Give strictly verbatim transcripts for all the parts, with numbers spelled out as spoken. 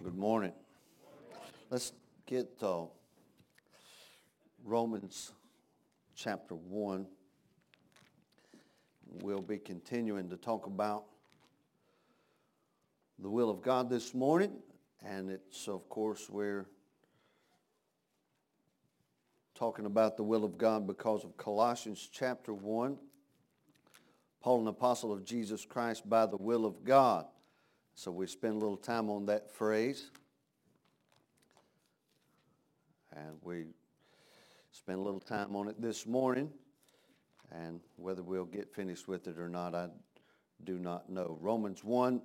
Good morning. Let's get uh, Romans chapter one. We'll be continuing to talk about the will of God this morning, and it's, of course, we're talking about the will of God because of Colossians chapter one. Paul, an apostle of Jesus Christ by the will of God. So we spend a little time on that phrase. And we spent a little time on it this morning. And whether we'll get finished with it or not, I do not know. Romans one.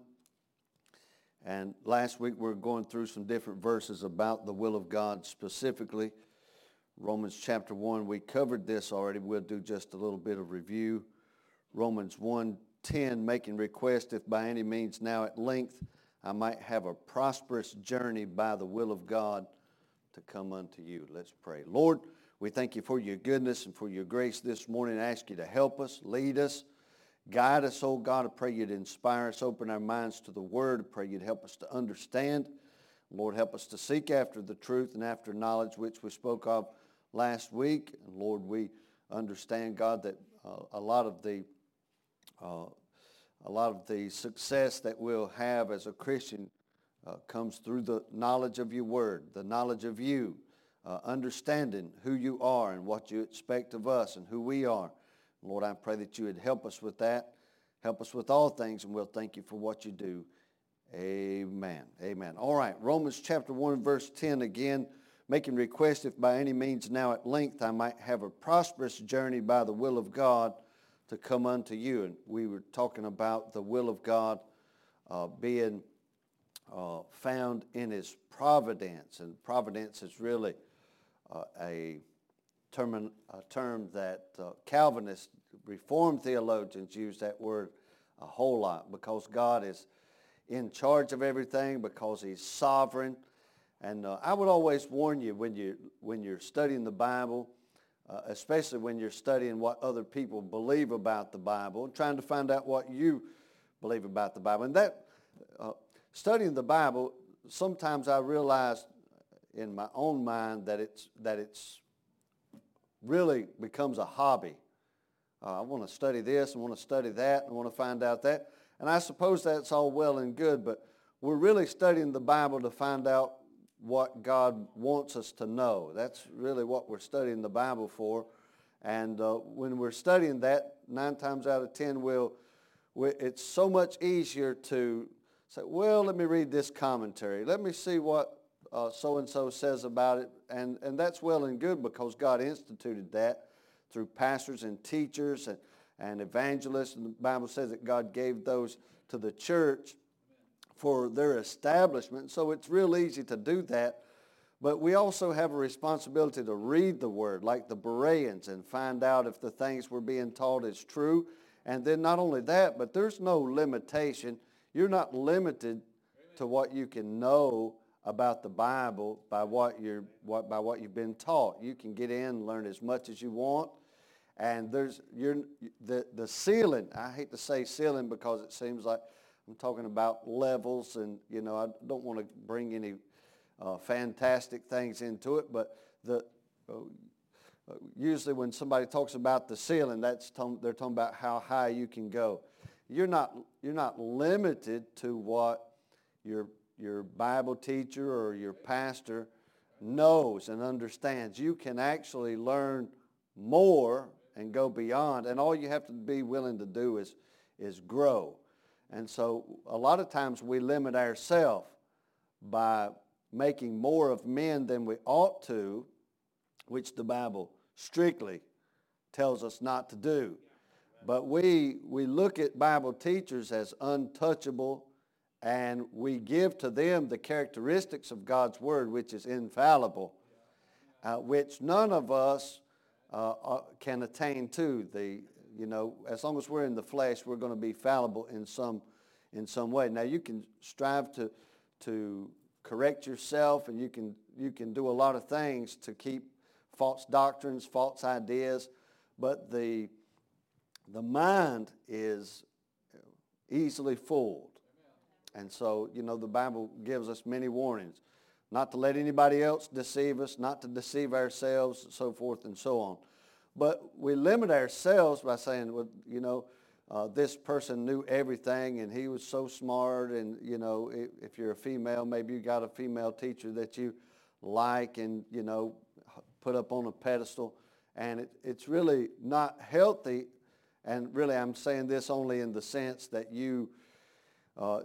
And last week we were going through some different verses about the will of God specifically. Romans chapter one, we covered this already. We'll do just a little bit of review. Romans one ten, making request if by any means now at length I might have a prosperous journey by the will of God to come unto you. Let's pray. Lord, we thank you for your goodness and for your grace this morning. I ask you to help us, lead us, guide us, oh God. I pray you'd inspire us, open our minds to the word. I pray you'd help us to understand. Lord, help us to seek after the truth and after knowledge which we spoke of last week. And Lord, we understand, God, that uh, a lot of the Uh, a lot of the success that we'll have as a Christian uh, comes through the knowledge of your word, the knowledge of you, uh, understanding who you are and what you expect of us and who we are. Lord, I pray that you would help us with that. Help us with all things, and we'll thank you for what you do. Amen. Amen. All right, Romans chapter one, verse ten again, making request if by any means now at length I might have a prosperous journey by the will of God to come unto you. And we were talking about the will of God uh, being uh, found in his providence. And providence is really uh, a, term, a term that uh, Calvinist Reformed theologians use that word a whole lot, because God is in charge of everything, because he's sovereign. And uh, I would always warn you when, you, when you're studying the Bible, Uh, especially when you're studying what other people believe about the Bible, trying to find out what you believe about the Bible. And that, uh, studying the Bible, sometimes I realize in my own mind that it's that it's really becomes a hobby. Uh, I want to study this, I want to study that, I want to find out that. And I suppose that's all well and good, but we're really studying the Bible to find out what God wants us to know. That's really what we're studying the Bible for. And uh, when we're studying that, nine times out of ten, we'll, we, it's so much easier to say, well, let me read this commentary. Let me see what uh, so-and-so says about it. And, and that's well and good, because God instituted that through pastors and teachers and, and evangelists. And the Bible says that God gave those to the church for their establishment. So it's real easy to do that. But we also have a responsibility to read the word like the Bereans and find out if the things we're being taught is true. And then not only that, but there's no limitation. You're not limited to what you can know about the Bible by what you're what by what you've been taught. You can get in and learn as much as you want. And there's you're the the ceiling. I hate to say ceiling because it seems like I'm talking about levels, and, you know, I don't want to bring any uh, fantastic things into it, but the uh, usually when somebody talks about the ceiling, that's t- they're talking about how high you can go. You're not you're not limited to what your your Bible teacher or your pastor knows and understands. You can actually learn more and go beyond, and all you have to be willing to do is is grow. And so a lot of times we limit ourselves by making more of men than we ought to, which the Bible strictly tells us not to do. But we we look at Bible teachers as untouchable, and we give to them the characteristics of God's Word, which is infallible, uh, which none of us uh, can attain to. The You know, as long as we're in the flesh, we're going to be fallible in some in some way. Now, you can strive to to correct yourself, and you can you can do a lot of things to keep false doctrines, false ideas, but the the mind is easily fooled. And so, you know, the Bible gives us many warnings. Not to let anybody else deceive us, not to deceive ourselves, so forth and so on. But we limit ourselves by saying, well, you know, uh, this person knew everything and he was so smart. And, you know, if, if you're a female, maybe you got a female teacher that you like and, you know, put up on a pedestal. And it, it's really not healthy. And really I'm saying this only in the sense that you... Uh,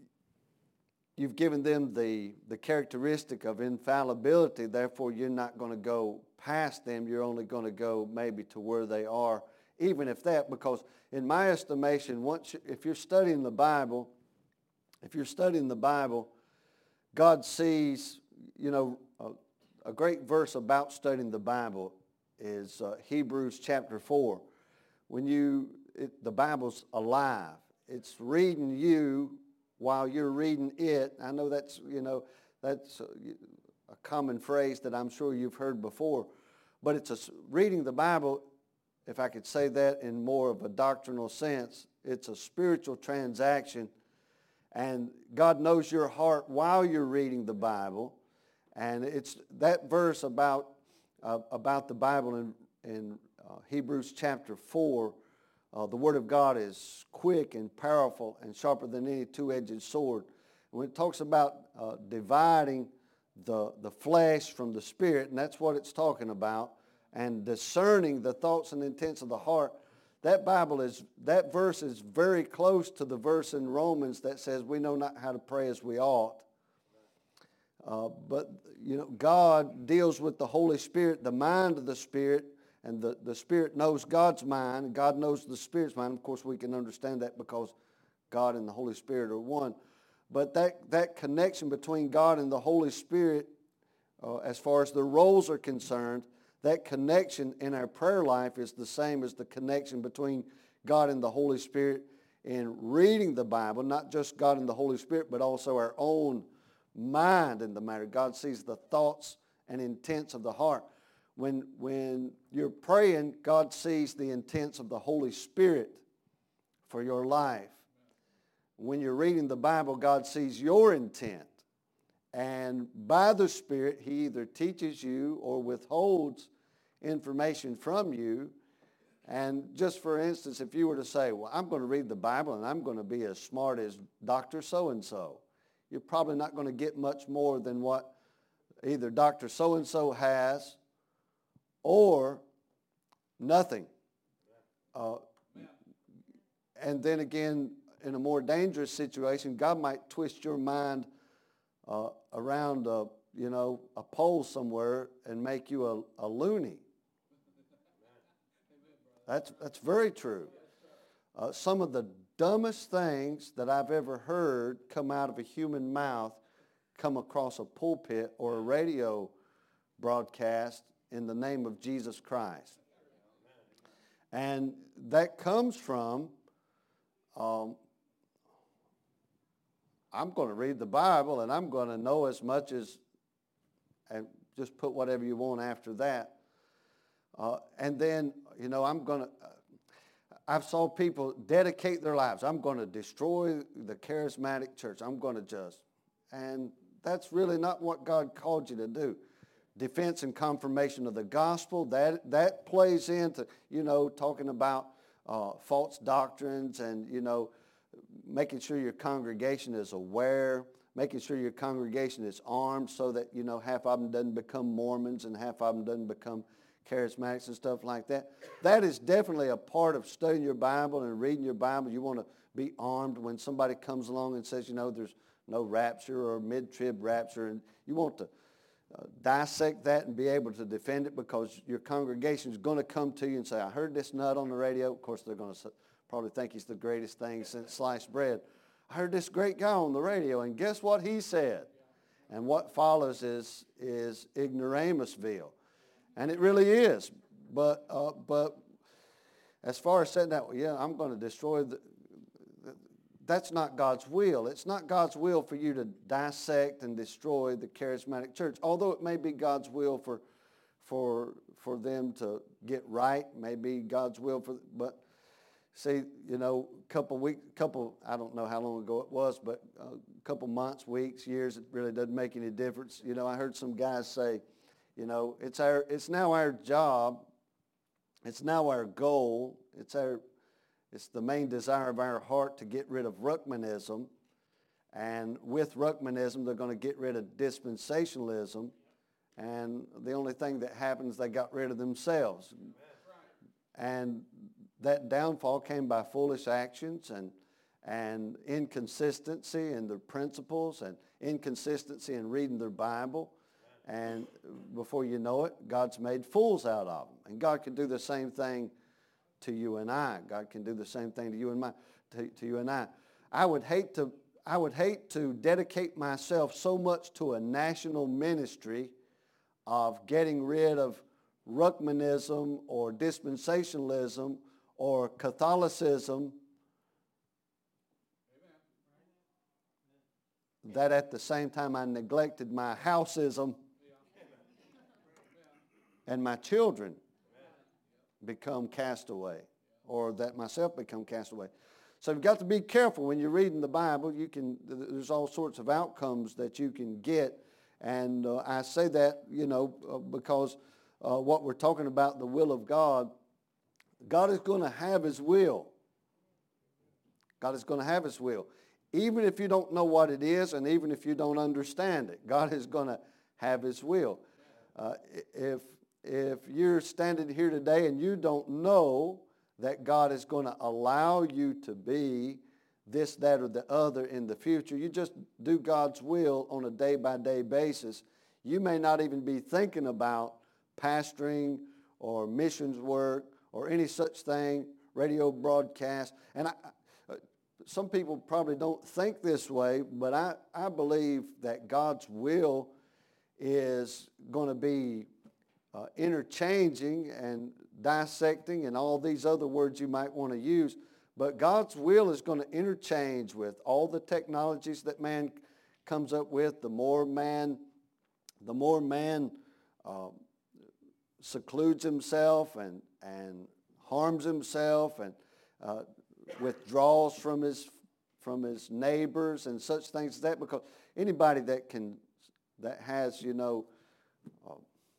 You've given them the, the characteristic of infallibility, therefore you're not going to go past them. You're only going to go maybe to where they are, even if that, because in my estimation, once you, if you're studying the Bible, if you're studying the Bible, God sees, you know, a, a great verse about studying the Bible is uh, Hebrews chapter four. When you, it, the Bible's alive. It's reading you while you're reading it. I know that's, you know, that's a, a common phrase that I'm sure you've heard before, but it's a, reading the Bible, if I could say that in more of a doctrinal sense, it's a spiritual transaction, and God knows your heart while you're reading the Bible, and it's that verse about, uh, about the Bible in, in uh, Hebrews chapter four. Uh, the Word of God is quick and powerful and sharper than any two-edged sword. When it talks about uh, dividing the, the flesh from the spirit, and that's what it's talking about, and discerning the thoughts and intents of the heart, that Bible is, that verse is very close to the verse in Romans that says we know not how to pray as we ought. Uh, but, you know, God deals with the Holy Spirit, the mind of the Spirit, and the, the Spirit knows God's mind, and God knows the Spirit's mind. Of course, we can understand that because God and the Holy Spirit are one. But that, that connection between God and the Holy Spirit, uh, as far as the roles are concerned, that connection in our prayer life is the same as the connection between God and the Holy Spirit in reading the Bible, not just God and the Holy Spirit, but also our own mind in the matter. God sees the thoughts and intents of the heart. When, when you're praying, God sees the intents of the Holy Spirit for your life. When you're reading the Bible, God sees your intent. And by the Spirit, He either teaches you or withholds information from you. And just for instance, if you were to say, well, I'm going to read the Bible and I'm going to be as smart as Doctor So-and-so, you're probably not going to get much more than what either Doctor So-and-so has or nothing. Uh, and then again, in a more dangerous situation, God might twist your mind uh, around, a, you know, a pole somewhere and make you a, a loony. That's, that's very true. Uh, some of the dumbest things that I've ever heard come out of a human mouth come across a pulpit or a radio broadcast in the name of Jesus Christ. And that comes from, um, I'm going to read the Bible and I'm going to know as much as, and just put whatever you want after that. Uh, and then, you know, I'm going to, uh, I've saw people dedicate their lives. I'm going to destroy the charismatic church. I'm going to just, and that's really not what God called you to do. Defense and confirmation of the gospel, that that plays into, you know, talking about uh, false doctrines and, you know, making sure your congregation is aware, making sure your congregation is armed so that, you know, half of them doesn't become Mormons and half of them doesn't become charismatics and stuff like that. That is definitely a part of studying your Bible and reading your Bible. You want to be armed when somebody comes along and says, you know, there's no rapture or mid-trib rapture, and you want to Uh, dissect that and be able to defend it, because your congregation is going to come to you and say, I heard this nut on the radio. Of course, they're going to probably think he's the greatest thing since sliced bread. I heard this great guy on the radio, and guess what he said? And what follows is, is ignoramusville. And it really is. But, uh, but as far as saying that, well, yeah, I'm going to destroy the, that's not God's will. It's not God's will for you to dissect and destroy the charismatic church, although it may be God's will for, for, for them to get right, may be God's will for, but See, you know, a couple weeks, couple, I don't know how long ago it was, but a couple months, weeks, years, it really doesn't make any difference. You know, I heard some guys say, you know, it's our, it's now our job, it's now our goal, it's our, it's the main desire of our heart to get rid of Ruckmanism. And with Ruckmanism, they're going to get rid of dispensationalism. And the only thing that happens, they got rid of themselves. And that downfall came by foolish actions and and inconsistency in their principles and inconsistency in reading their Bible. And before you know it, God's made fools out of them. And God can do the same thing to you and I. God can do the same thing to you and my to, to you and I. I would hate to I would hate to dedicate myself so much to a national ministry of getting rid of Ruckmanism or dispensationalism or Catholicism, that at the same time I neglected my houseism and my children become castaway, or that myself become castaway. So you've got to be careful when you're reading the Bible. You can, there's all sorts of outcomes that you can get, and uh, I say that, you know, uh, because uh, what we're talking about, the will of God, God is going to have His will. God is going to have His will. Even if you don't know what it is, and even if you don't understand it, God is going to have His will. Uh, if, if you're standing here today and you don't know that God is going to allow you to be this, that, or the other in the future, you just do God's will on a day-by-day basis. You may not even be thinking about pastoring or missions work or any such thing, radio broadcast. And I, some people probably don't think this way, but I, I believe that God's will is going to be uh, interchanging and dissecting and all these other words you might want to use. But God's will is going to interchange with all the technologies that man comes up with. The more man, the more man uh, secludes himself and, and harms himself and uh, withdraws from his from his neighbors and such things as that, because anybody that can that has, you know, uh,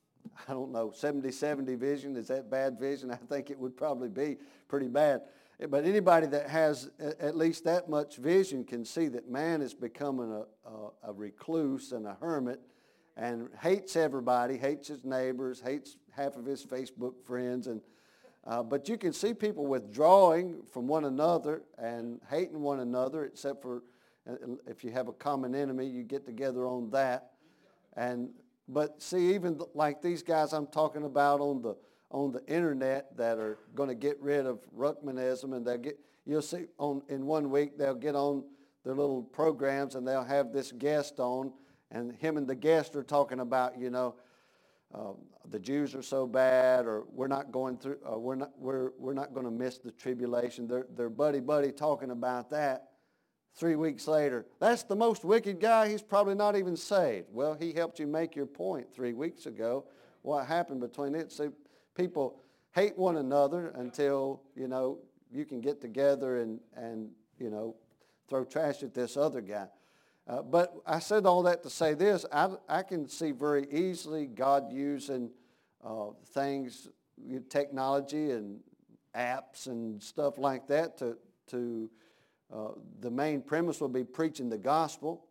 I don't know, seventy seventy vision, is that bad vision? I think it would probably be pretty bad. But anybody that has at least that much vision can see that man is becoming a, a, a recluse and a hermit and hates everybody, hates his neighbors, hates half of his Facebook friends. And uh, but you can see people withdrawing from one another and hating one another, except for uh, if you have a common enemy, you get together on that. And but see, even like these guys I'm talking about on the on the internet that are going to get rid of Ruckmanism, and they'll get, you'll see on in one week they'll get on their little programs and they'll have this guest on, and him and the guest are talking about, you know, uh, the Jews are so bad, or we're not going through, uh, we're not we're we're not going to miss the tribulation. They're they're buddy buddy talking about that. Three weeks later, that's the most wicked guy. He's probably not even saved. Well, he helped you make your point three weeks ago. What happened between it? See, people hate one another until, you know, you can get together and, and you know, throw trash at this other guy. Uh, but I said all that to say this. I, I can see very easily God using uh, things, technology and apps and stuff like that to, to uh, the main premise will be preaching the gospel.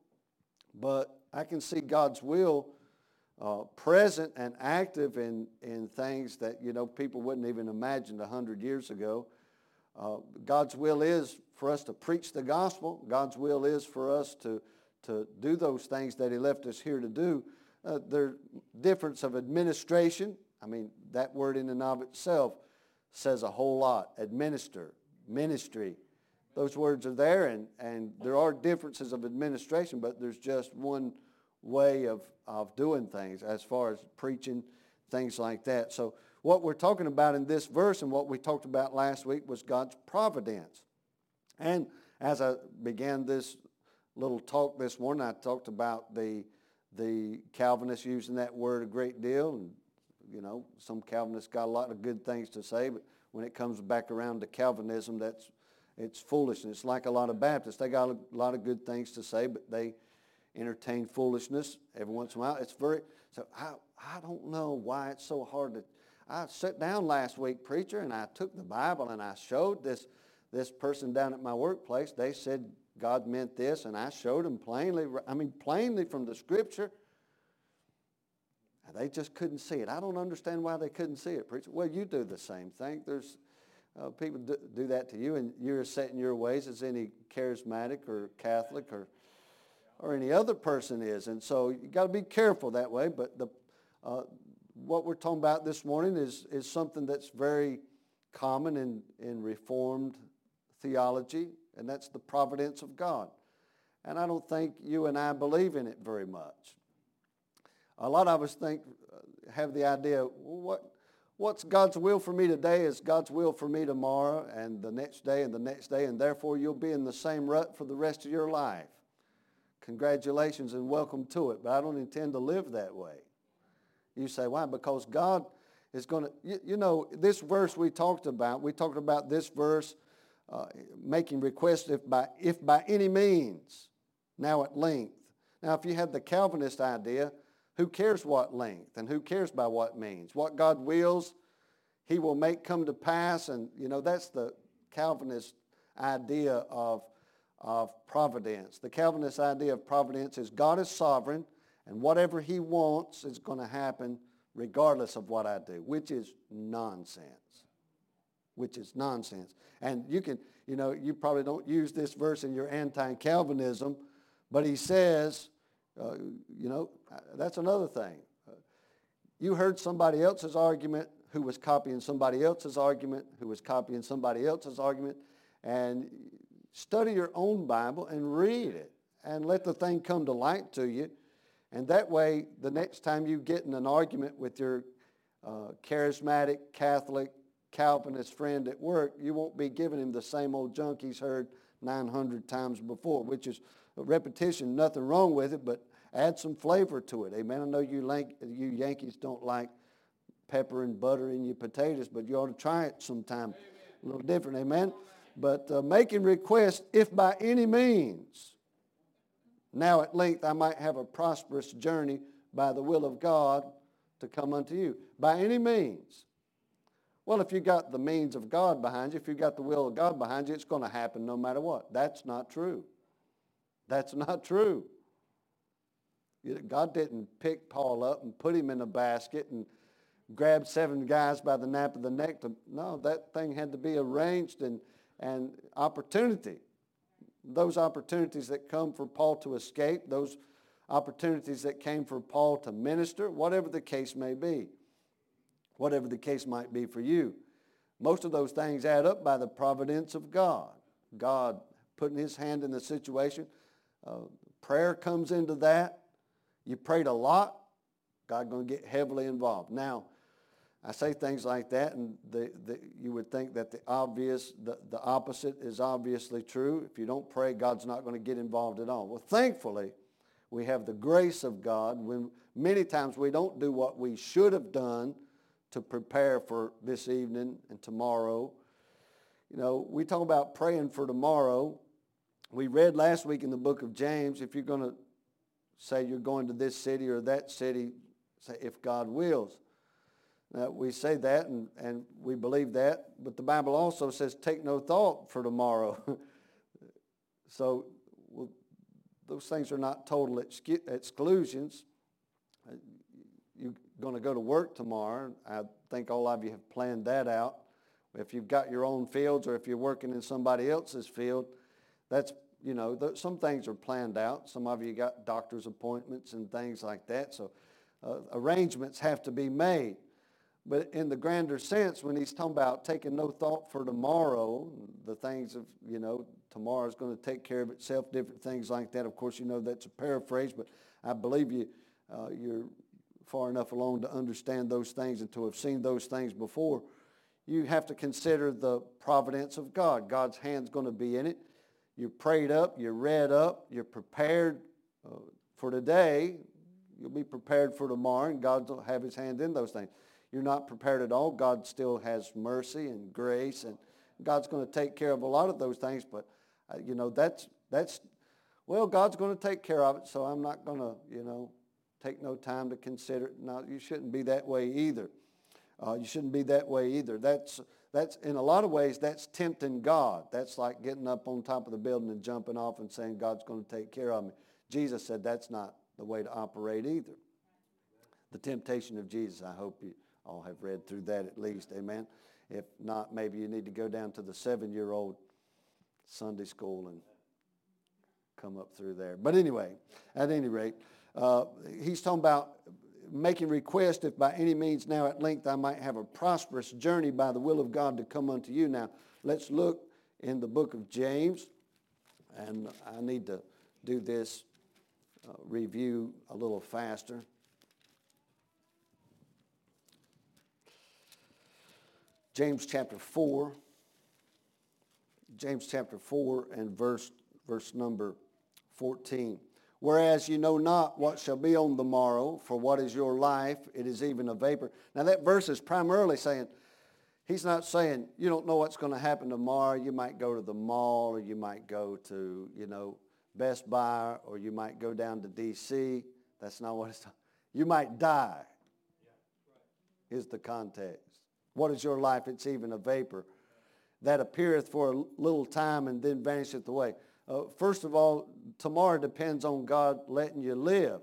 But I can see God's will Uh, present and active in, in things that, you know, people wouldn't even imagine a hundred years ago. Uh, God's will is for us to preach the gospel. God's will is for us to, to do those things that He left us here to do. Uh, there's difference of administration. I mean, that word in and of itself says a whole lot. Administer, ministry. Those words are there, and, and there are differences of administration, but there's just one way of, of doing things as far as preaching, things like that. So what we're talking about in this verse and what we talked about last week was God's providence. And as I began this little talk this morning, I talked about the the Calvinists using that word a great deal. And, you know, some Calvinists got a lot of good things to say, but when it comes back around to Calvinism, that's it's foolishness. Like a lot of Baptists, they got a lot of good things to say, but they entertain foolishness every once in a while. It's very so. I I don't know why it's so hard to. I sat down last week, preacher, and I took the Bible and I showed this this person down at my workplace. They said God meant this, and I showed them plainly. I mean, plainly from the Scripture. They just couldn't see it. I don't understand why they couldn't see it, preacher. Well, you do the same thing. There's uh, people do, do that to you, and you're set in your ways as any charismatic or Catholic or or any other person is. And so you got to be careful that way. But the uh, what we're talking about this morning is is something that's very common in, in Reformed theology, and that's the providence of God. And I don't think you and I believe in it very much. A lot of us think, uh, have the idea, well, what, what's God's will for me today is God's will for me tomorrow and the next day and the next day, and therefore you'll be in the same rut for the rest of your life. Congratulations and welcome to it, but I don't intend to live that way. You say, why? Because God is going to, you, you know, this verse we talked about, we talked about this verse uh, making requests if by, if by any means, now at length. Now, if you had the Calvinist idea, who cares what length and who cares by what means? What God wills, he will make come to pass. And, you know, that's the Calvinist idea of, of providence. The Calvinist idea of providence is God is sovereign, and whatever he wants is going to happen regardless of what I do, which is nonsense. Which is nonsense. And you can, you know, you probably don't use this verse in your anti-Calvinism, but he says, Uh, you know, that's another thing. Uh, you heard somebody else's argument who was copying somebody else's argument, who was copying somebody else's argument, and study your own Bible and read it and let the thing come to light to you. And that way, the next time you get in an argument with your uh, charismatic, Catholic, Calvinist friend at work, you won't be giving him the same old junk he's heard nine hundred times before, which is repetition, nothing wrong with it, but add some flavor to it. Amen. I know you, Lank, you Yankees don't like pepper and butter in your potatoes, but you ought to try it sometime. Amen. A little different. Amen. But uh, making requests, if by any means, now at length I might have a prosperous journey by the will of God to come unto you. By any means. Well, if you got the means of God behind you, if you got the will of God behind you, it's going to happen no matter what. That's not true. That's not true. God didn't pick Paul up and put him in a basket and grab seven guys by the nape of the neck. To, no, that thing had to be arranged and, and opportunity. Those opportunities that come for Paul to escape, those opportunities that came for Paul to minister, whatever the case may be, whatever the case might be for you. Most of those things add up by the providence of God. God putting his hand in the situation. Uh, prayer comes into that. You prayed a lot, God going to get heavily involved. Now, I say things like that, and the, the, you would think that the obvious, the, the opposite is obviously true. If you don't pray, God's not going to get involved at all. Well, thankfully, we have the grace of God when many times we don't do what we should have done to prepare for this evening and tomorrow. You know, we talk about praying for tomorrow. We read last week in the book of James, if you're going to say you're going to this city or that city, say if God wills. Now, we say that and, and we believe that, but the Bible also says take no thought for tomorrow. So well, those things are not total excu- exclusions. You're going to go to work tomorrow. I think all of you have planned that out. If you've got your own fields or if you're working in somebody else's field, that's, you know, th- some things are planned out. Some of you got doctor's appointments and things like that. So uh, arrangements have to be made. But in the grander sense, when he's talking about taking no thought for tomorrow, the things of, you know, tomorrow's going to take care of itself, different things like that. Of course, you know that's a paraphrase, but I believe you, uh, you're far enough along to understand those things and to have seen those things before. You have to consider the providence of God. God's hand's going to be in it. You're prayed up, you're read up, you're prepared uh, for today. You'll be prepared for tomorrow, and God will have his hand in those things. you're not prepared at all, God still has mercy and grace, and God's going to take care of a lot of those things. But, uh, you know, that's, that's, well, God's going to take care of it, so I'm not going to, you know, take no time to consider it. No, you shouldn't be that way either. Uh, you shouldn't be that way either. That's, that's, in a lot of ways, that's tempting God. That's like getting up on top of the building and jumping off and saying, God's going to take care of me. Jesus said that's not the way to operate either. The temptation of Jesus, I hope you all have read through that at least, amen? If not, maybe you need to go down to the seven-year-old Sunday school and come up through there. But anyway, at any rate, uh, he's talking about making request, if by any means now at length I might have a prosperous journey by the will of God to come unto you. Now, let's look in the book of James, and I need to do this uh, review a little faster. James chapter four, James chapter four and verse, verse number fourteen. Whereas you know not what shall be on the morrow, for what is your life? It is even a vapor. Now that verse is primarily saying, he's not saying you don't know what's going to happen tomorrow. You might go to the mall, or you might go to, you know, Best Buy, or you might go down to D C. That's not what it's talking. You might die. Is the context. What is your life? It's even a vapor that appeareth for a little time and then vanisheth away. Uh, first of all, tomorrow depends on God letting you live.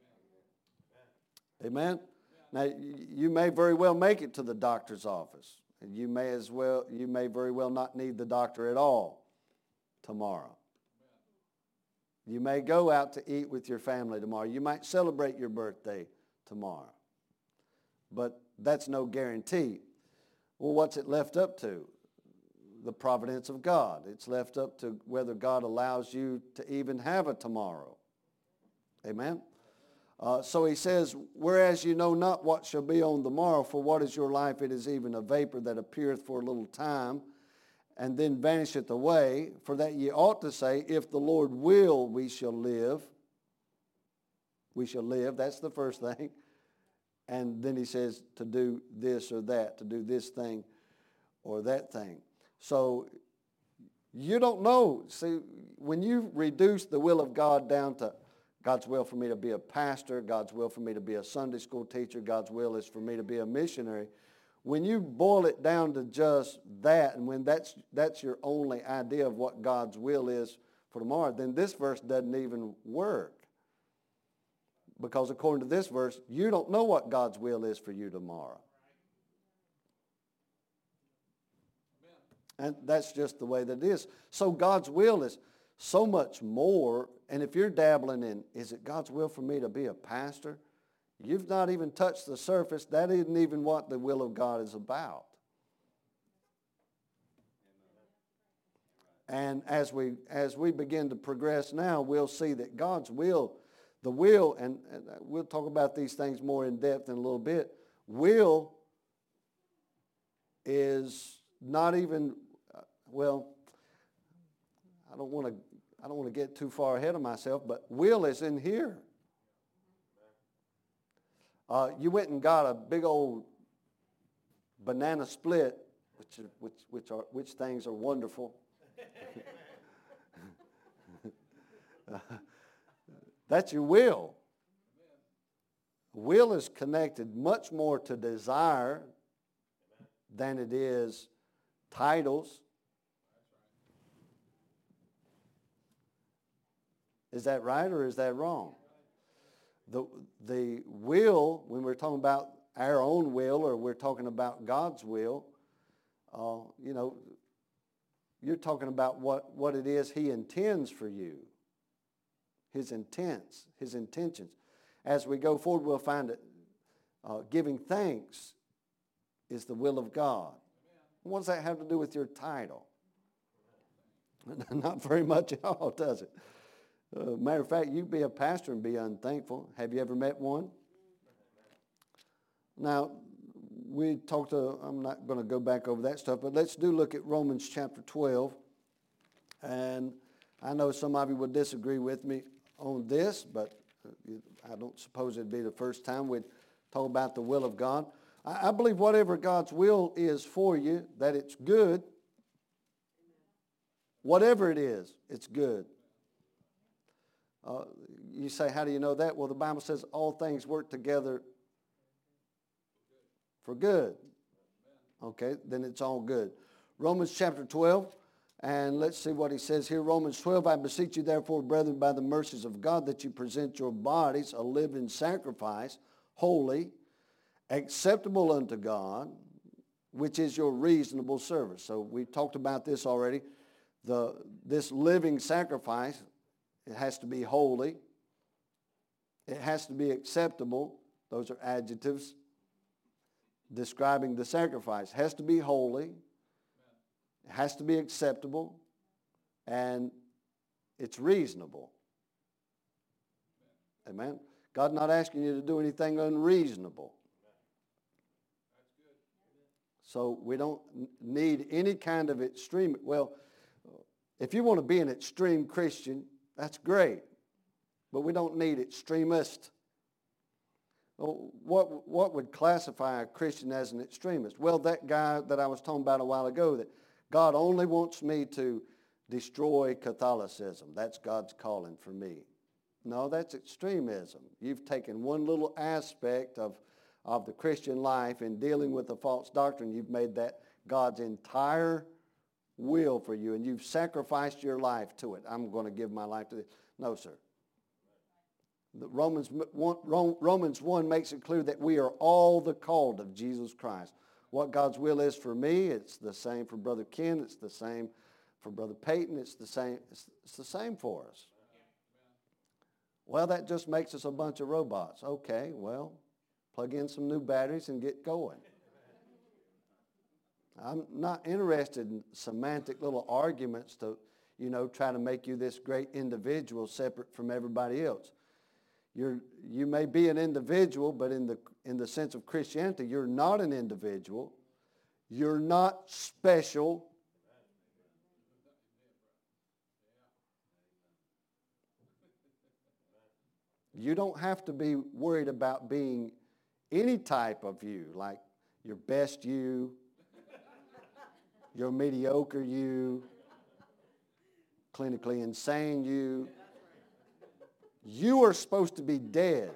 Amen? Now, you may very well make it to the doctor's office. And you may as well, you may very well not need the doctor at all tomorrow. You may go out to eat with your family tomorrow. You might celebrate your birthday tomorrow. But that's no guarantee. Well, what's it left up to? The providence of God. It's left up to whether God allows you to even have a tomorrow. Amen? Uh, so he says, whereas you know not what shall be on the morrow, for what is your life? It is even a vapor that appeareth for a little time, and then vanisheth away. For that ye ought to say, if the Lord will, we shall live. We shall live. That's the first thing. And then he says to do this or that, to do this thing or that thing. So you don't know. See, when you reduce the will of God down to God's will for me to be a pastor, God's will for me to be a Sunday school teacher, God's will is for me to be a missionary. When you boil it down to just that, and when that's that's your only idea of what God's will is for tomorrow, then this verse doesn't even work. Because according to this verse, you don't know what God's will is for you tomorrow. And that's just the way that it is. So God's will is so much more. And if you're dabbling in, is it God's will for me to be a pastor? You've not even touched the surface. That isn't even what the will of God is about. And as we as we begin to progress now, we'll see that God's will, the will, and, and we'll talk about these things more in depth in a little bit, will is not even, uh, well, I don't want to I don't want to get too far ahead of myself, but will is in here. Uh, you went and got a big old banana split, which are, which which are which things are wonderful. uh, that's your will. Will is connected much more to desire than it is titles. Is that right or is that wrong? The, the will, when we're talking about our own will or we're talking about God's will, uh, you know, you're talking about what, what it is He intends for you. His intents, His intentions. As we go forward, we'll find that uh, giving thanks is the will of God. What does that have to do with your title? Not very much at all, does it? Uh, matter of fact, you can be a pastor and be unthankful. Have you ever met one? Now, we talked to, I'm not going to go back over that stuff, but let's do look at Romans chapter twelve. And I know some of you would disagree with me on this, but I don't suppose it'd be the first time we'd talk about the will of God. I, I believe whatever God's will is for you, that it's good. Whatever it is, it's good. Uh, you say, how do you know that? Well, the Bible says all things work together for good. Okay, then it's all good. Romans chapter twelve, and let's see what he says here. Romans twelve, I beseech you therefore, brethren, by the mercies of God, that you present your bodies a living sacrifice, holy, acceptable unto God, which is your reasonable service. So we talked about this already. The, this living sacrifice, it has to be holy. It has to be acceptable. Those are adjectives describing the sacrifice. It has to be holy. It has to be acceptable. And it's reasonable. Amen. God's not asking you to do anything unreasonable. So we don't need any kind of extreme. Well, if you want to be an extreme Christian, that's great. But we don't need extremists. Well, what, what would classify a Christian as an extremist? Well, that guy that I was talking about a while ago, that God only wants me to destroy Catholicism. That's God's calling for me. No, that's extremism. You've taken one little aspect of, of the Christian life in dealing with the false doctrine. You've made that God's entire will for you, and you've sacrificed your life to it. I'm going to give my life to this. No, sir. The Romans one, Romans one makes it clear that we are all the called of Jesus Christ. What God's will is for me, it's the same for Brother Ken. It's the same for Brother Peyton. It's the same. It's, it's the same for us. Well, that just makes us a bunch of robots. Okay, well, plug in some new batteries and get going. I'm not interested in semantic little arguments to, you know, try to make you this great individual separate from everybody else. You're, you may be an individual, but in the, in the sense of Christianity, you're not an individual. You're not special. You don't have to be worried about being any type of you, like your best you, your mediocre you, clinically insane you. You are supposed to be dead.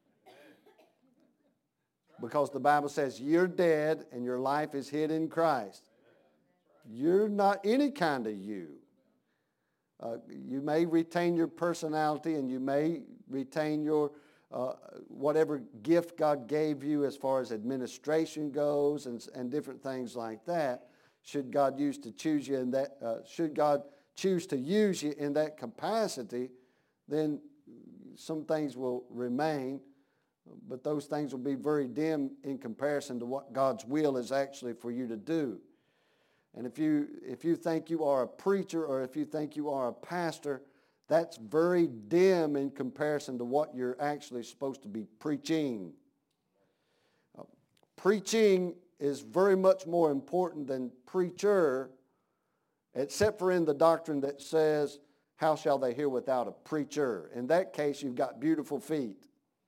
Because the Bible says you're dead and your life is hid in Christ. You're not any kind of you. Uh, you may retain your personality and you may retain your uh, whatever gift God gave you as far as administration goes and, and different things like that. Should God use to choose you in that, uh, should God choose to use you in that capacity, then some things will remain, but those things will be very dim in comparison to what God's will is actually for you to do. And if you if you think you are a preacher or if you think you are a pastor, that's very dim in comparison to what you're actually supposed to be preaching. Uh, preaching is very much more important than preacher, except for in the doctrine that says, how shall they hear without a preacher? In that case, you've got beautiful feet.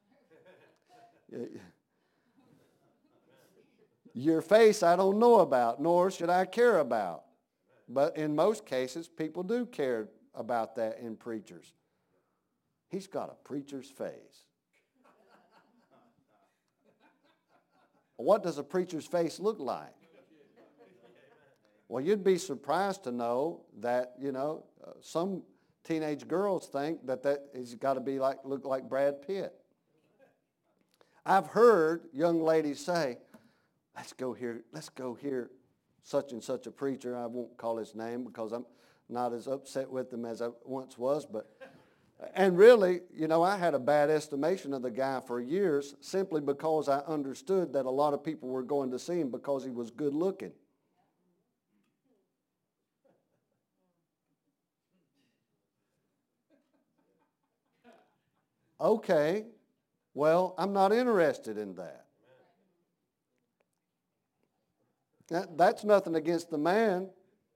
Your face I don't know about, nor should I care about. But in most cases, people do care about that in preachers. He's got a preacher's face. What does a preacher's face look like? Well, you'd be surprised to know that, you know, uh, some teenage girls think that that has got to be like, look like Brad Pitt. I've heard young ladies say, let's go hear, let's go hear such and such a preacher. I won't call his name because I'm not as upset with him as I once was. But, and really, you know, I had a bad estimation of the guy for years simply because I understood that a lot of people were going to see him because he was good looking. Okay, well, I'm not interested in that. that. That's nothing against the man.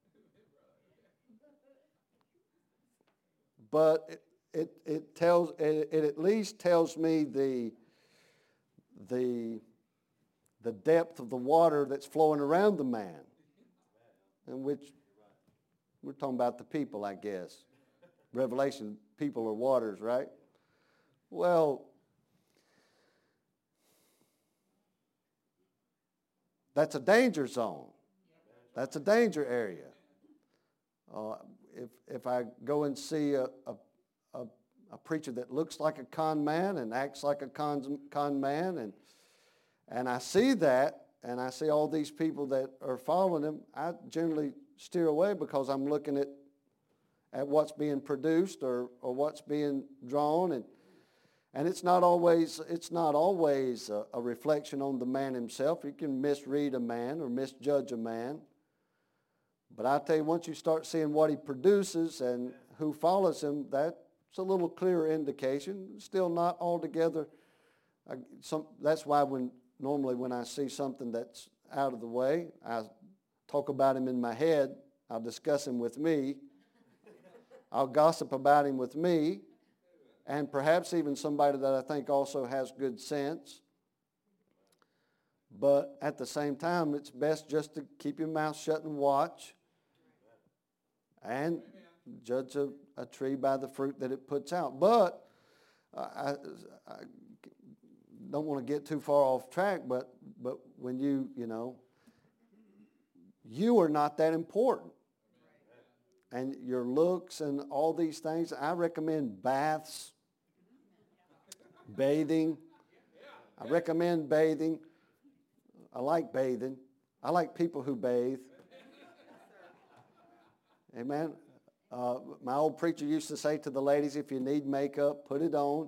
But it, it, it tells it, it at least tells me the, the the depth of the water that's flowing around the man. In which we're talking about the people, I guess. Revelation, people are waters, right? Well, that's a danger zone. That's a danger area. Uh, if if I go and see a, a, a, a preacher that looks like a con man and acts like a con, con man, and and I see that, and I see all these people that are following him, I generally steer away because I'm looking at at what's being produced or, or what's being drawn, and and it's not always it's not always a, a reflection on the man himself. You can misread a man or misjudge a man. But I tell you, once you start seeing what he produces and who follows him, that's a little clearer indication. Still not altogether. I, some, that's why when normally when I see something that's out of the way, I talk about him in my head. I'll discuss him with me. I'll gossip about him with me, and perhaps even somebody that I think also has good sense. But at the same time, it's best just to keep your mouth shut and watch. And judge a, a tree by the fruit that it puts out. But uh, I, I don't want to get too far off track, but but when you, you know, you are not that important. And your looks and all these things, I recommend baths, bathing. I recommend bathing. I like bathing. I like people who bathe. Amen. Uh, my old preacher used to say to the ladies, if you need makeup, put it on.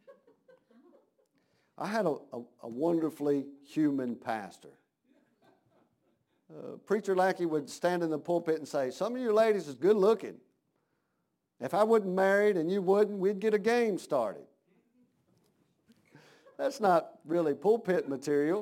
I had a, a, a wonderfully human pastor. Uh, Preacher Lackey would stand in the pulpit and say, some of you ladies is good looking. If I wasn't married and you wouldn't, we'd get a game started. That's not really pulpit material.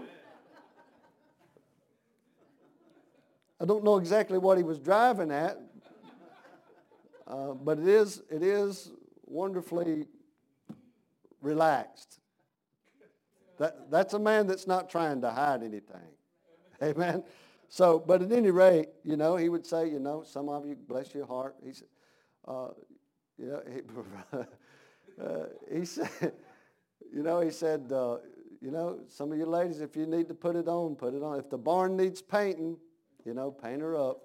I don't know exactly what he was driving at. Uh, but it is it is wonderfully relaxed. That that's a man that's not trying to hide anything. Amen. So, but at any rate, you know, he would say, you know, some of you, bless your heart. He said, uh, you know, he, uh, he said, you know, he said, uh, you know, some of you ladies, if you need to put it on, put it on. If the barn needs painting, you know, paint her up.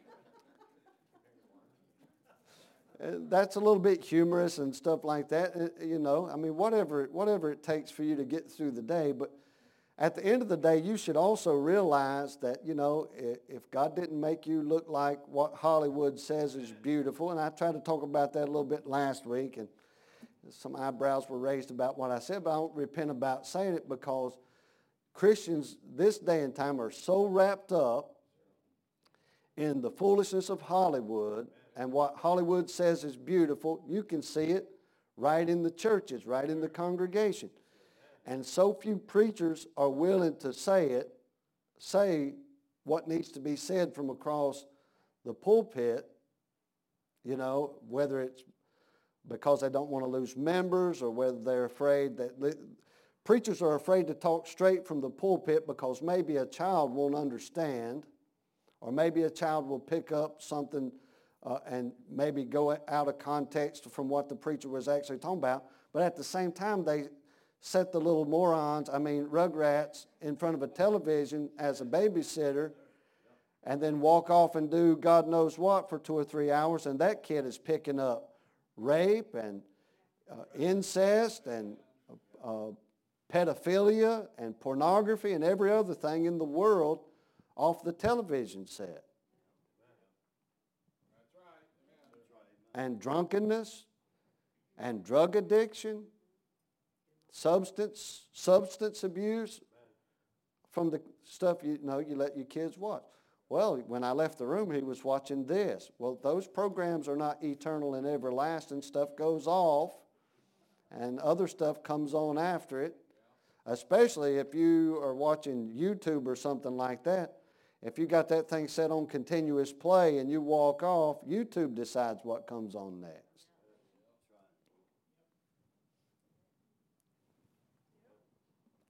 That's a little bit humorous and stuff like that, you know. I mean, whatever, whatever it takes for you to get through the day. But at the end of the day, you should also realize that, you know, if God didn't make you look like what Hollywood says is beautiful, and I tried to talk about that a little bit last week, and some eyebrows were raised about what I said, but I don't repent about saying it because Christians this day and time are so wrapped up in the foolishness of Hollywood and what Hollywood says is beautiful. You can see it right in the churches, right in the congregation. And so few preachers are willing to say it, say what needs to be said from across the pulpit, you know, whether it's because they don't want to lose members or whether they're afraid that... Preachers are afraid to talk straight from the pulpit because maybe a child won't understand, or maybe a child will pick up something uh, and maybe go out of context from what the preacher was actually talking about. But at the same time, they set the little morons, I mean rugrats, in front of a television as a babysitter and then walk off and do God knows what for two or three hours, and that kid is picking up rape and uh, incest and uh, pedophilia and pornography and every other thing in the world off the television set. And drunkenness and drug addiction, substance substance abuse from the stuff you know you let your kids watch. Well, when I left the room, he was watching this. Well, those programs are not eternal and everlasting. Stuff goes off, and other stuff comes on after it, especially if you are watching YouTube or something like that. If you got that thing set on continuous play and you walk off, YouTube decides what comes on next.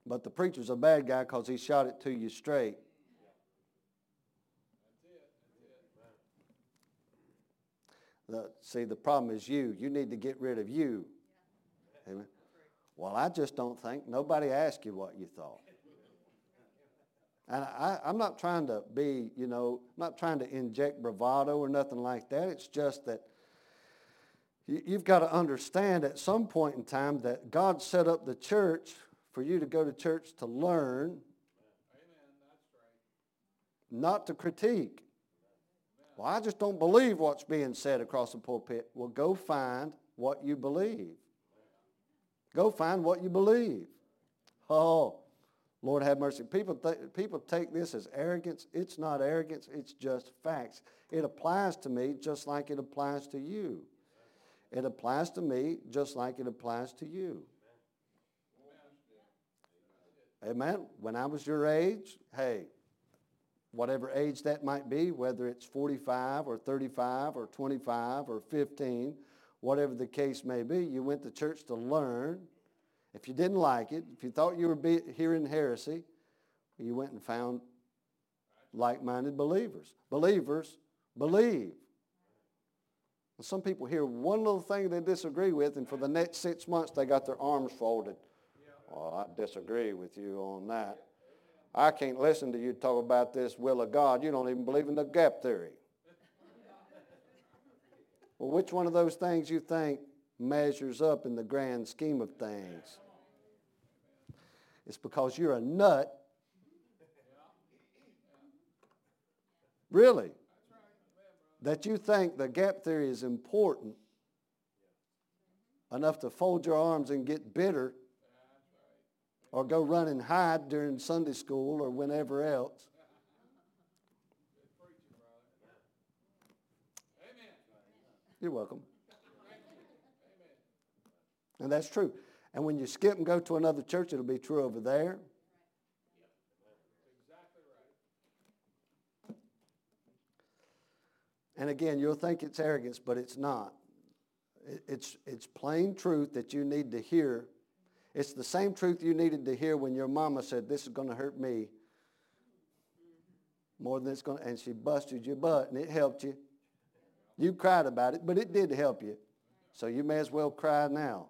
But the preacher's a bad guy because he shot it to you straight. The, see, the problem is you. You need to get rid of you. Amen. Well, I just don't think. Nobody asked you what you thought. And I, I'm not trying to be, you know, I'm not trying to inject bravado or nothing like that. It's just that you, you've got to understand at some point in time that God set up the church for you to go to church to learn, Amen. That's right. not to critique. Well, I just don't believe what's being said across the pulpit. Well, go find what you believe. Go find what you believe. Oh, Lord have mercy. People, th- people take this as arrogance. It's not arrogance. It's just facts. It applies to me just like it applies to you. It applies to me just like it applies to you. Amen. When I was your age, hey, whatever age that might be, whether it's forty-five or thirty-five or twenty-five or fifteen, whatever the case may be, you went to church to learn. If you didn't like it, if you thought you were be- hearing heresy, you went and found like-minded believers. Believers believe. And some people hear one little thing they disagree with, and for the next six months they got their arms folded. Oh, I disagree with you on that. I can't listen to you talk about this will of God. You don't even believe in the gap theory. Well, which one of those things you think measures up in the grand scheme of things? It's because you're a nut. Really. That you think the gap theory is important enough to fold your arms and get bitter or go run and hide during Sunday school or whenever else. You're welcome. And that's true. And when you skip and go to another church, it'll be true over there. And again, you'll think it's arrogance, but it's not. It's, it's plain truth that you need to hear. It's the same truth you needed to hear when your mama said, this is going to hurt me more than it's going to, and she busted your butt, and it helped you. You cried about it, but it did help you. So you may as well cry now.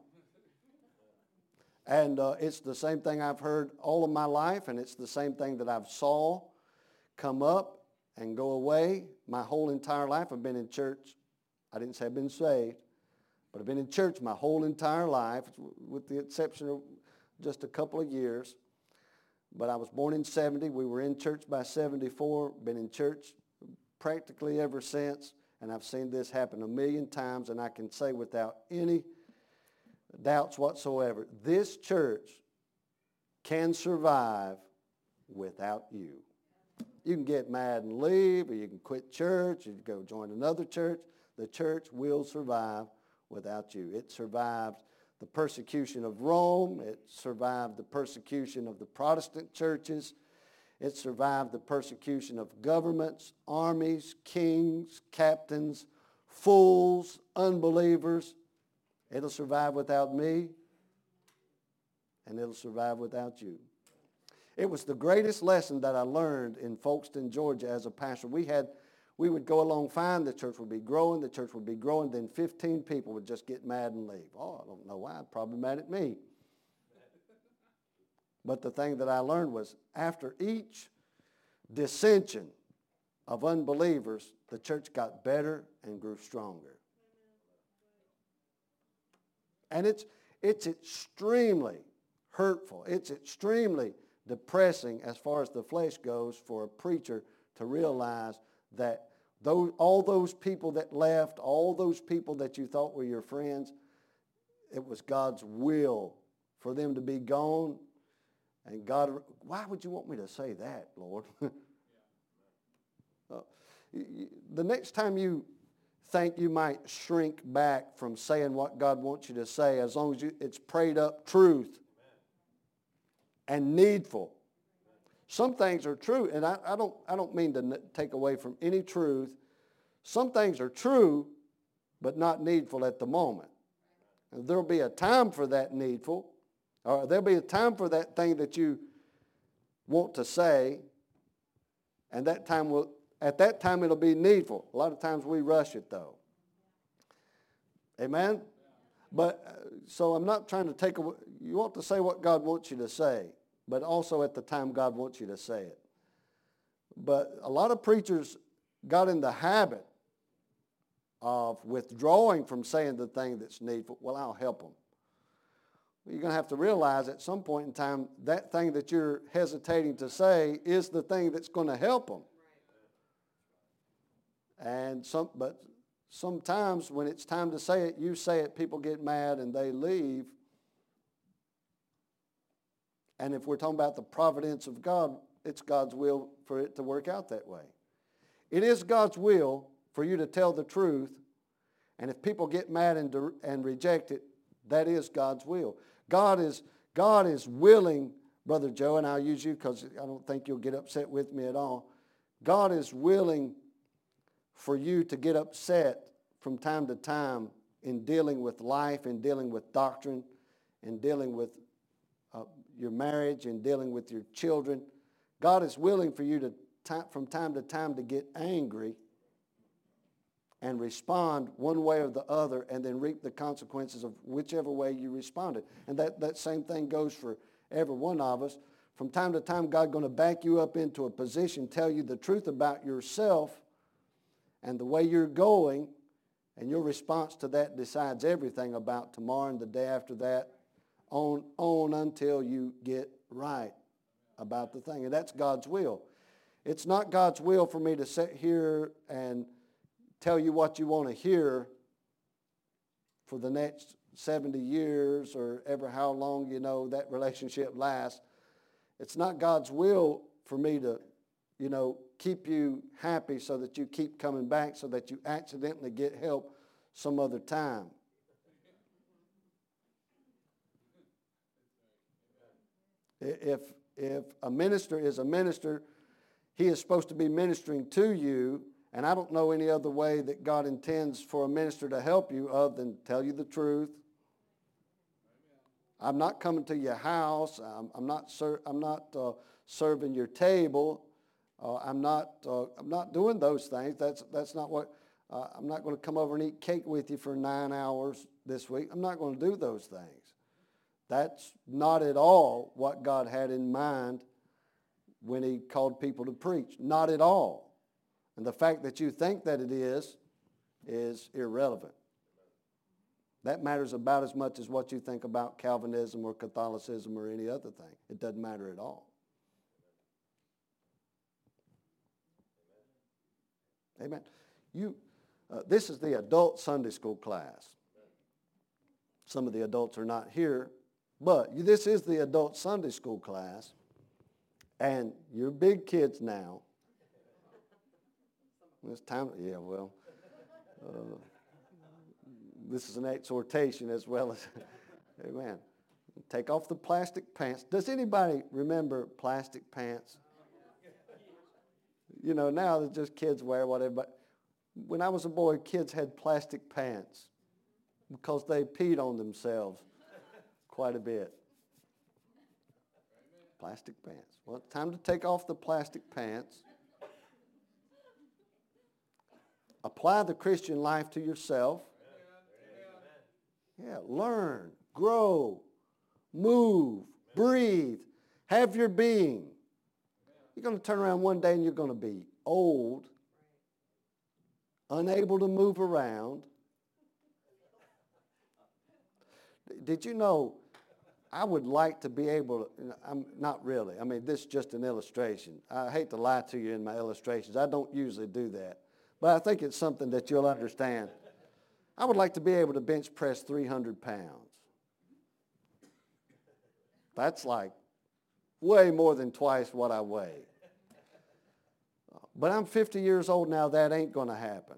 And uh, it's the same thing I've heard all of my life, and it's the same thing that I've saw come up and go away my whole entire life. I've been in church. I didn't say I've been saved, but I've been in church my whole entire life, with the exception of just a couple of years. But I was born in seventy. We were in church by seventy-four. Been in church practically ever since, and I've seen this happen a million times, and I can say without any doubts whatsoever, this church can survive without you. You can get mad and leave, or you can quit church, you can go join another church. The church will survive without you. It survived the persecution of Rome. It survived the persecution of the Protestant churches. It survived the persecution of governments, armies, kings, captains, fools, unbelievers. It'll survive without me, and it'll survive without you. It was the greatest lesson that I learned in Folkestone, Georgia as a pastor. We had, we would go along fine, the church would be growing, the church would be growing, then fifteen people would just get mad and leave. Oh, I don't know why, probably mad at me. But the thing that I learned was after each dissension of unbelievers, the church got better and grew stronger. And it's, it's extremely hurtful. It's extremely depressing as far as the flesh goes for a preacher to realize that those, all those people that left, all those people that you thought were your friends, it was God's will for them to be gone. And God, why would you want me to say that, Lord? uh, the next time you think you might shrink back from saying what God wants you to say, as long as you, it's prayed up truth and needful. Some things are true, and I, I don't I don't mean to n- take away from any truth. Some things are true, but not needful at the moment. And there'll be a time for that needful, Or there'll be a time for that thing that you want to say, and that time will, at that time it'll be needful. A lot of times we rush it though. Amen? But, uh, so I'm not trying to take away, you want to say what God wants you to say, but also at the time God wants you to say it. But a lot of preachers got in the habit of withdrawing from saying the thing that's needful. Well, I'll help them. Well, you're going to have to realize at some point in time that thing that you're hesitating to say is the thing that's going to help them. And some, but sometimes when it's time to say it, you say it, people get mad and they leave. And if we're talking about the providence of God, it's God's will for it to work out that way. It is God's will for you to tell the truth, and if people get mad and, and reject it, that is God's will. God is, God is willing, Brother Joe, and I'll use you because I don't think you'll get upset with me at all. God is willing for you to get upset from time to time in dealing with life, in dealing with doctrine, in dealing with uh, your marriage, in dealing with your children. God is willing for you to, t- from time to time, to get angry and respond one way or the other and then reap the consequences of whichever way you responded. And that, that same thing goes for every one of us. From time to time, God's going to back you up into a position, tell you the truth about yourself and the way you're going, and your response to that decides everything about tomorrow and the day after that, on, on until you get right about the thing. And that's God's will. It's not God's will for me to sit here and tell you what you want to hear for the next seventy years or ever how long, you know, that relationship lasts. It's not God's will for me to, you know, keep you happy so that you keep coming back so that you accidentally get help some other time. If, if a minister is a minister, he is supposed to be ministering to you. And I don't know any other way that God intends for a minister to help you other than tell you the truth. I'm not coming to your house. I'm, I'm not. Ser- I'm not uh, serving your table. Uh, I'm not. Uh, I'm not doing those things. That's that's not what. Uh, I'm not going to come over and eat cake with you for nine hours this week. I'm not going to do those things. That's not at all what God had in mind when He called people to preach. Not at all. And the fact that you think that it is, is irrelevant. That matters about as much as what you think about Calvinism or Catholicism or any other thing. It doesn't matter at all. Amen. You, uh, this is the adult Sunday school class. Some of the adults are not here, but you, this is the adult Sunday school class, and you're big kids now. It's time, yeah, well, uh, this is an exhortation as well as, amen. Take off the plastic pants. Does anybody remember plastic pants? You know, now that just kids wear whatever, but when I was a boy, kids had plastic pants because they peed on themselves quite a bit. Plastic pants. Well, it's time to take off the plastic pants. Apply the Christian life to yourself. Yeah, learn, grow, move, breathe, have your being. You're going to turn around one day and you're going to be old, unable to move around. Did you know, I would like to be able to, I'm not really, I mean, this is just an illustration. I hate to lie to you in my illustrations. I don't usually do that. But I think it's something that you'll understand. I would like to be able to bench press three hundred pounds. That's like way more than twice what I weigh. But I'm fifty years old now, that ain't going to happen.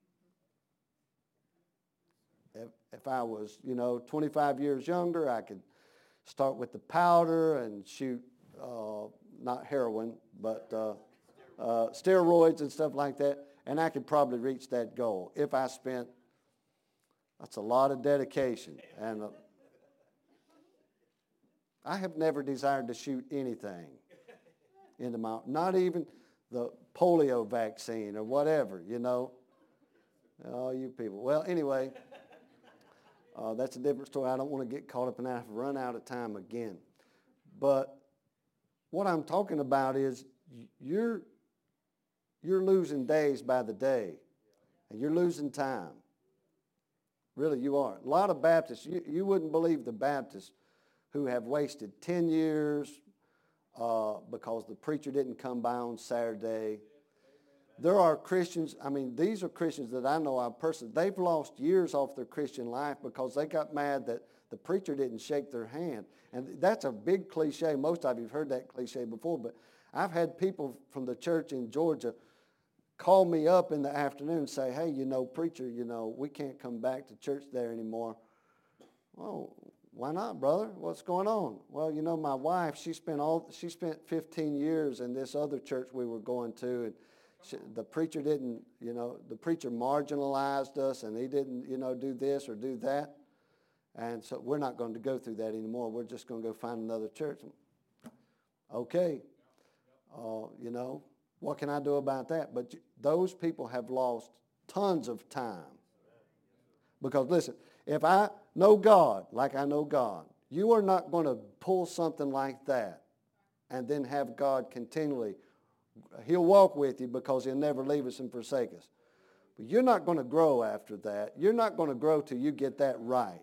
If, if I was, you know, twenty-five years younger, I could start with the powder and shoot, uh, not heroin, but uh, uh, steroids and stuff like that. And I could probably reach that goal if I spent, that's a lot of dedication. And uh, I have never desired to shoot anything into my, not even the polio vaccine or whatever, you know. Oh, you people. Well, anyway, uh, that's a different story. I don't want to get caught up in that. I've run out of time again. But what I'm talking about is you're, you're losing days by the day, and you're losing time. Really, you are. A lot of Baptists, you, you wouldn't believe the Baptists who have wasted ten years uh, because the preacher didn't come by on Saturday. There are Christians, I mean, these are Christians that I know of personally. They've lost years off their Christian life because they got mad that the preacher didn't shake their hand. And that's a big cliche. Most of you have heard that cliche before, but I've had people from the church in Georgia call me up in the afternoon and say, hey, you know, preacher, you know, we can't come back to church there anymore. Well, why not, brother? What's going on? Well, you know, my wife, she spent all she spent fifteen years in this other church we were going to, and she, the preacher didn't, you know, the preacher marginalized us, and he didn't, you know, do this or do that. And so we're not going to go through that anymore. We're just going to go find another church. Okay. Uh, you know, what can I do about that? But those people have lost tons of time. Because listen, if I know God like I know God, you are not going to pull something like that and then have God continually. He'll walk with you because he'll never leave us and forsake us. But you're not going to grow after that. You're not going to grow till you get that right.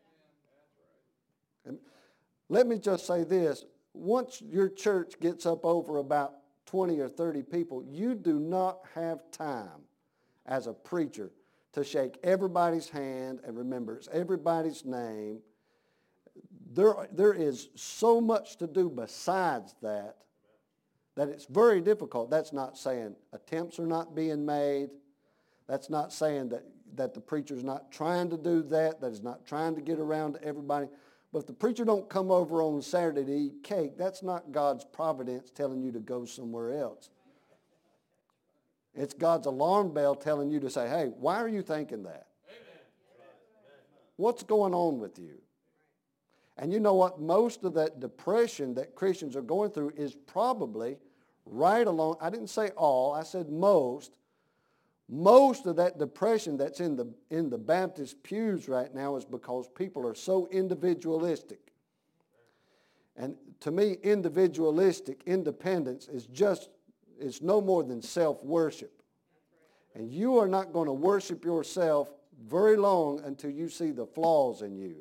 And let me just say this. Once your church gets up over about twenty or thirty people, you do not have time as a preacher to shake everybody's hand and remember everybody's name. There, there is so much to do besides that, that it's very difficult. That's not saying attempts are not being made. That's not saying that, that the preacher's not trying to do that, that he's not trying to get around to everybody. But if the preacher don't come over on Saturday to eat cake, that's not God's providence telling you to go somewhere else. It's God's alarm bell telling you to say, hey, why are you thinking that? Amen. What's going on with you? And you know what? Most of that depression that Christians are going through is probably right along, I didn't say all, I said most. Most of that depression that's in the, in the Baptist pews right now is because people are so individualistic. And to me, individualistic independence is just, it's no more than self-worship. And you are not going to worship yourself very long until you see the flaws in you.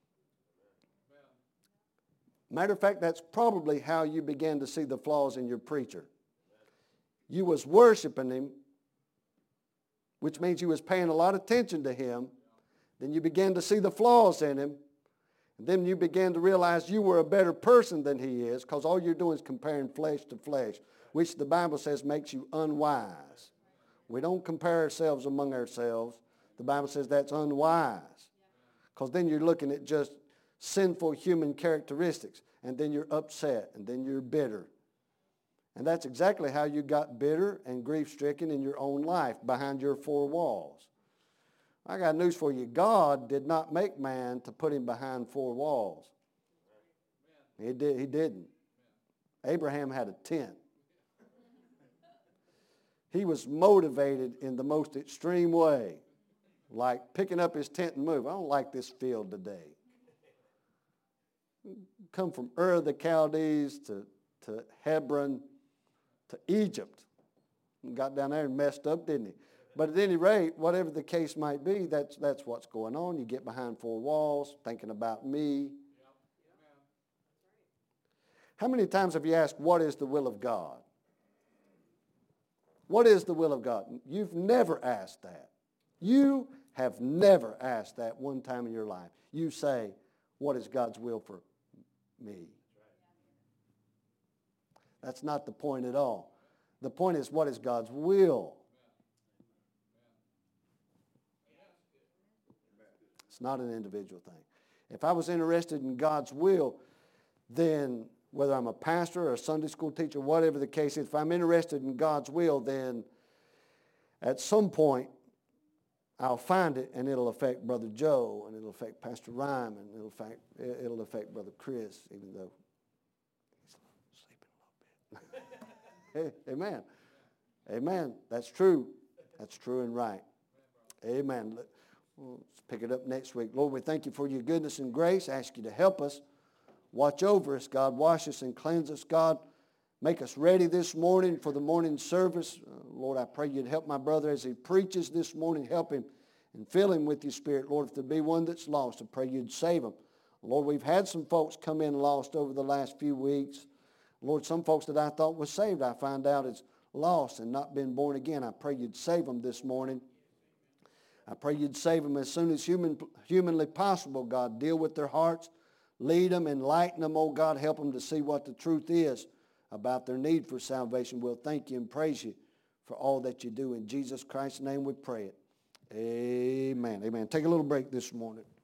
Matter of fact, that's probably how you began to see the flaws in your preacher. You was worshiping him, which means you was paying a lot of attention to him. Then you began to see the flaws in him. And then you began to realize you were a better person than he is, because all you're doing is comparing flesh to flesh, which the Bible says makes you unwise. We don't compare ourselves among ourselves. The Bible says that's unwise, because then you're looking at just sinful human characteristics, and then you're upset, and then you're bitter. And that's exactly how you got bitter and grief-stricken in your own life, behind your four walls. I got news for you. God did not make man to put him behind four walls. He did, he didn't. Abraham had a tent. He was motivated in the most extreme way, like picking up his tent and move. I don't like this field today. Come from Ur of the Chaldees to, to Hebron to Egypt. Got down there and messed up, didn't he? But at any rate, whatever the case might be, that's, that's what's going on. You get behind four walls, thinking about me. How many times have you asked, what is the will of God? What is the will of God? You've never asked that. You have never asked that one time in your life. You say, what is God's will for me? That's not the point at all. The point is, what is God's will? It's not an individual thing. If I was interested in God's will, then whether I'm a pastor or a Sunday school teacher, whatever the case is, if I'm interested in God's will, then at some point I'll find it, and it'll affect Brother Joe, and it'll affect Pastor Rhyme, and it'll affect, it'll affect Brother Chris, even though he's sleeping a little bit. Hey, amen. Amen. That's true. That's true and right. Amen. Let's pick it up next week. Lord, we thank you for your goodness and grace. I ask you to help us. Watch over us, God. Wash us and cleanse us, God. Make us ready this morning for the morning service. Uh, Lord, I pray you'd help my brother as he preaches this morning. Help him and fill him with your Spirit. Lord, if there be one that's lost, I pray you'd save him. Lord, we've had some folks come in lost over the last few weeks. Lord, some folks that I thought was saved, I find out is lost and not been born again. I pray you'd save them this morning. I pray you'd save them as soon as human, humanly possible, God. Deal with their hearts. Lead them, enlighten them, oh God. Help them to see what the truth is about their need for salvation. We'll thank you and praise you for all that you do. In Jesus Christ's name we pray it. Amen. Amen. Take a little break this morning.